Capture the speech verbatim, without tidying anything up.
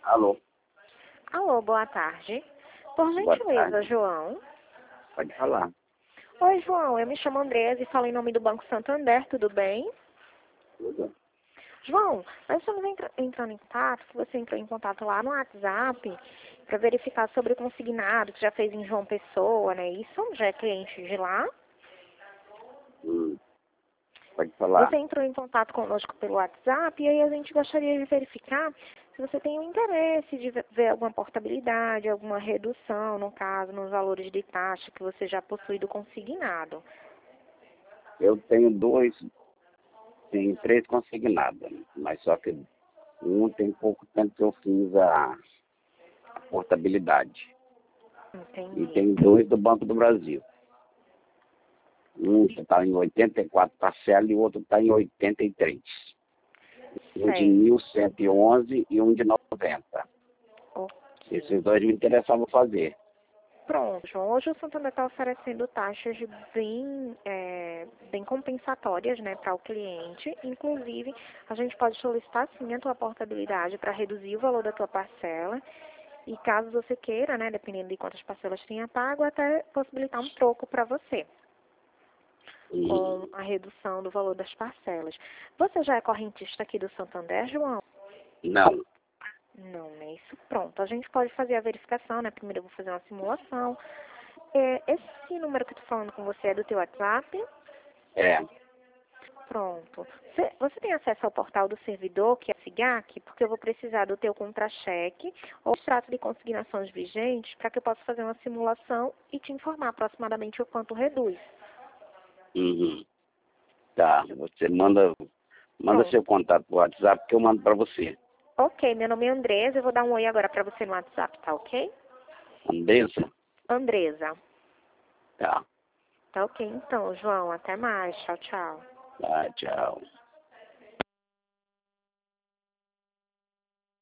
Alô, Alô, boa tarde. Por boa gentileza, tarde. João. Pode falar. Oi, João, eu me chamo Andresa e falo em nome do Banco Santander, tudo bem? Tudo? João, nós estamos entra- entrando em contato, que você entrou em contato lá no WhatsApp para verificar sobre o consignado que já fez em João Pessoa, né? Isso já é cliente de lá. Hum, pode falar. Você entrou em contato conosco pelo WhatsApp e aí a gente gostaria de verificar se você tem o interesse de ve- ver alguma portabilidade, alguma redução, no caso, nos valores de taxa que você já possui do consignado. Eu tenho dois, tenho três consignados, mas só que um tem pouco tempo que eu fiz a portabilidade. E Entendi. tem dois do Banco do Brasil. Um está em oitenta e quatro parcelas e o outro está em oitenta e três. Um de Certo. mil cento e onze e um de noventa. Ok. Esses dois me interessavam fazer. Pronto, João. Hoje o Santander está oferecendo taxas bem, é, bem compensatórias, né, para o cliente. Inclusive, a gente pode solicitar sim a tua portabilidade para reduzir o valor da tua parcela. E caso você queira, né, dependendo de quantas parcelas tenha pago, até possibilitar um troco para você, Hum, com a redução do valor das parcelas. Você já é correntista aqui do Santander, João? não, Não, né? Isso pronto. A gente pode fazer a verificação, né? Primeiro eu vou fazer uma simulação. É, esse número que eu tô falando com você é do teu WhatsApp? é. Pronto. Você, você tem acesso ao portal do servidor, que é a SIGAC? Porque eu vou precisar do teu contra-cheque ou extrato de consignações vigentes para que eu possa fazer uma simulação e te informar aproximadamente o quanto reduz. Uhum. Tá, você manda, manda Pronto. seu contato pro WhatsApp que eu mando para você. Ok, meu nome é Andresa, eu vou dar um oi agora para você no WhatsApp, tá ok? Andressa? Andresa. Tá. Tá ok, então, João. Até mais. Tchau, tchau. Tá, tchau.